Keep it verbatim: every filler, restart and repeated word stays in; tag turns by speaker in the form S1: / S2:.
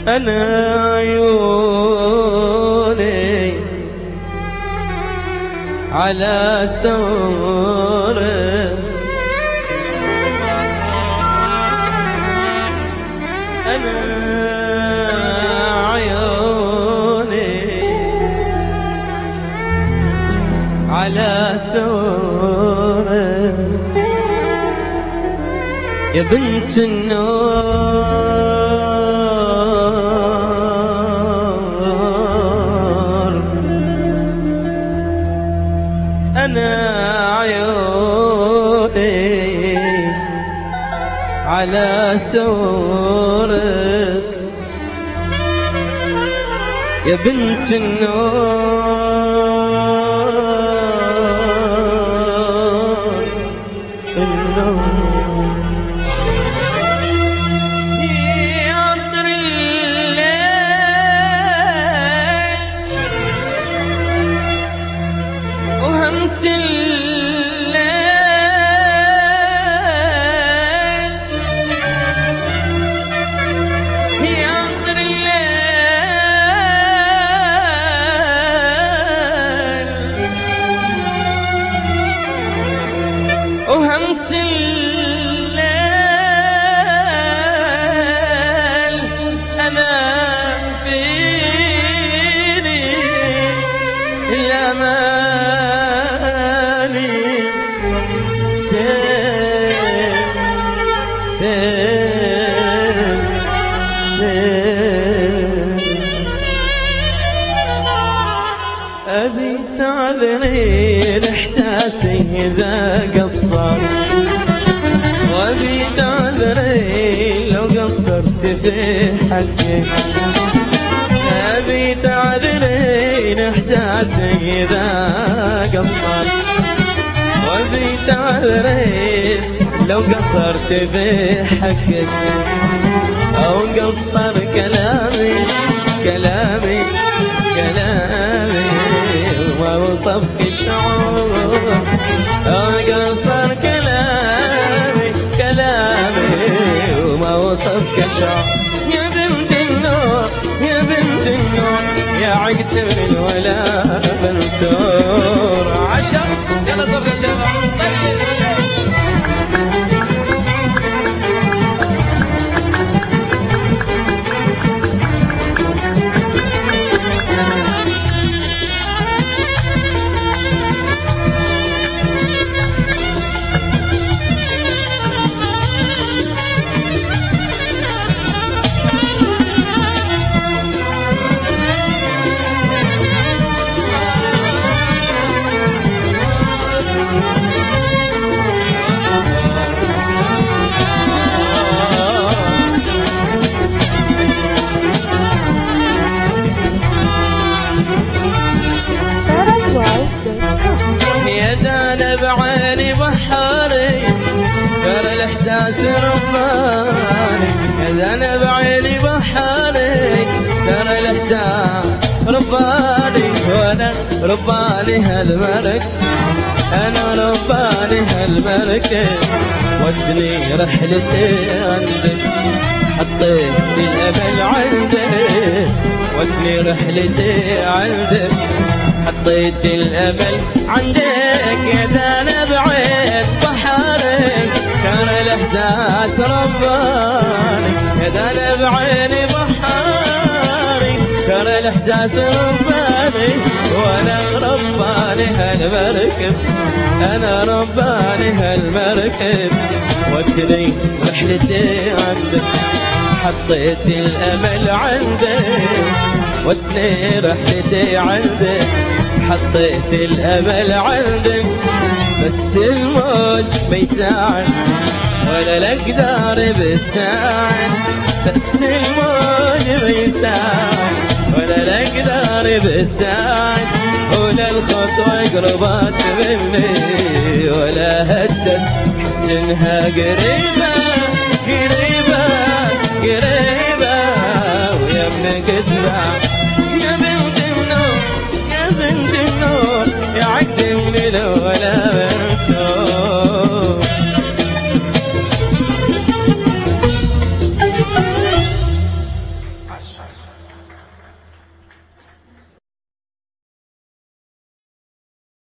S1: أنا عيوني على سورك، أنا عيوني على سورك يا بنت النور، أنا عيوني على سورك يا بنت النور، النور وهمس الليل هي عطر الليل وهمس الليل أنا فيني الأمان سيل سيل سيل أبي تعذرين إحساسي إذا قصر، وأبي تعذرين لو قصرت في حقك، أبي تعذرين إحساسي إذا قصر، وأبي تعذرين لو قصرت في حقك، أو قصر كلامي كلامي كلامي وما وصفك الشعور، أو قصر كلامي كلامي وما وصفك الشعور يا بنت النور يا بنت النور يا عقد من ولا بنتور عشر يلا صفقة شباب بعيني بحاري ترى الإحساس رباني، يا أنا بعيني بحاري ترى الإحساس رباني، وأنا رباني هالملك أنا رباني هالملك، وجني رحلتي عندك حطيت الأمل عندك، وجني رحلتي عندك حطيت الأمل عندك، يا أنا بعين بحارك كان الإحساس رباني، يا أنا بعيني بحاري كان الإحساس رباني، وأنا رباني هالمركب أنا رباني هالمركب، وجني رحلتي عندك حطيت الأمل عندك، وجني رحلتي عندك حطيت الأمل عندك، بس الموج ما يساعد ولا الأقدار بالساعد، بس الموج ما يساعد ولا الأقدار بالساعد، ولا الخطوة قربت مني ولا هدت حس إنها قريبة قريبة قريبة ويمك تبع